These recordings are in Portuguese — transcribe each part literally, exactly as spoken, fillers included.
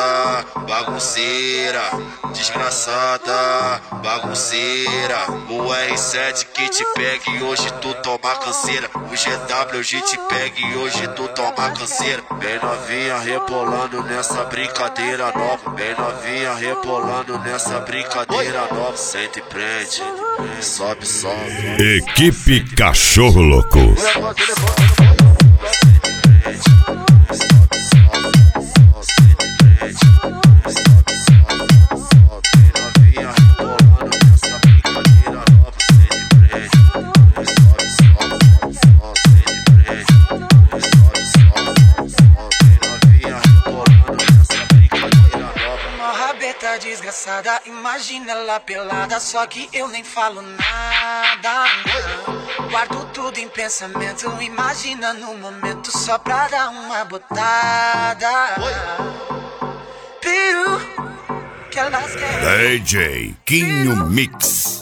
bagunceira, desgraçada, bagunceira. O R sete que te pega e hoje tu toma canseira. O G W hoje te pega e hoje tu toma canseira. Bem novinha rebolando nessa brincadeira nova. Bem novinha rebolando nessa brincadeira nova. Sente e prende, sobe, sobe. Equipe Cachorro Louco. Desgraçada, imagina ela pelada, só que eu nem falo nada. Guardo tudo em pensamento, imagina no momento só pra dar uma botada. Piru, que elas querem. D J Quinho Mix.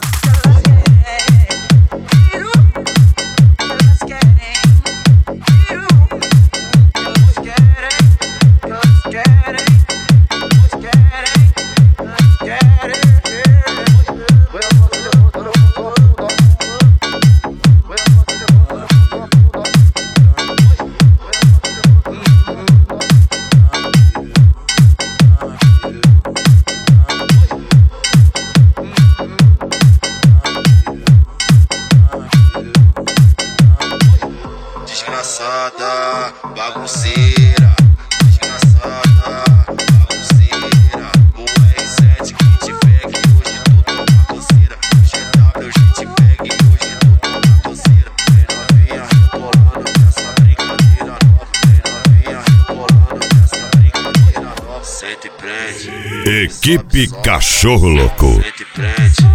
Desgraçada, bagunceira, desgraçada, bagunceira. O R sete que te pega e hoje tu toma canseira. O G W hoje te pega e hoje tu toma canseira. Bem novinha rebolando nessa brincadeira nova. Bem novinha rebolando nessa brincadeira nova. Sente e prende. Equipe Cachorro Louco. Sente e prende.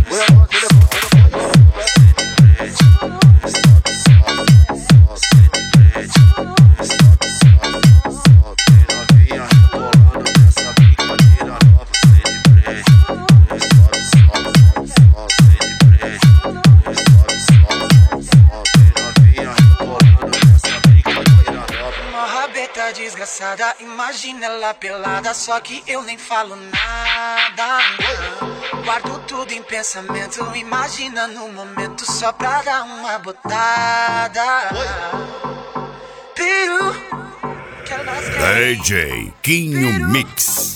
Desgraçada, imagina ela pelada, só que eu nem falo nada. Guardo tudo em pensamento, imagina no momento só pra dar uma botada. Piru, que elas querem. D J Quinho Mix.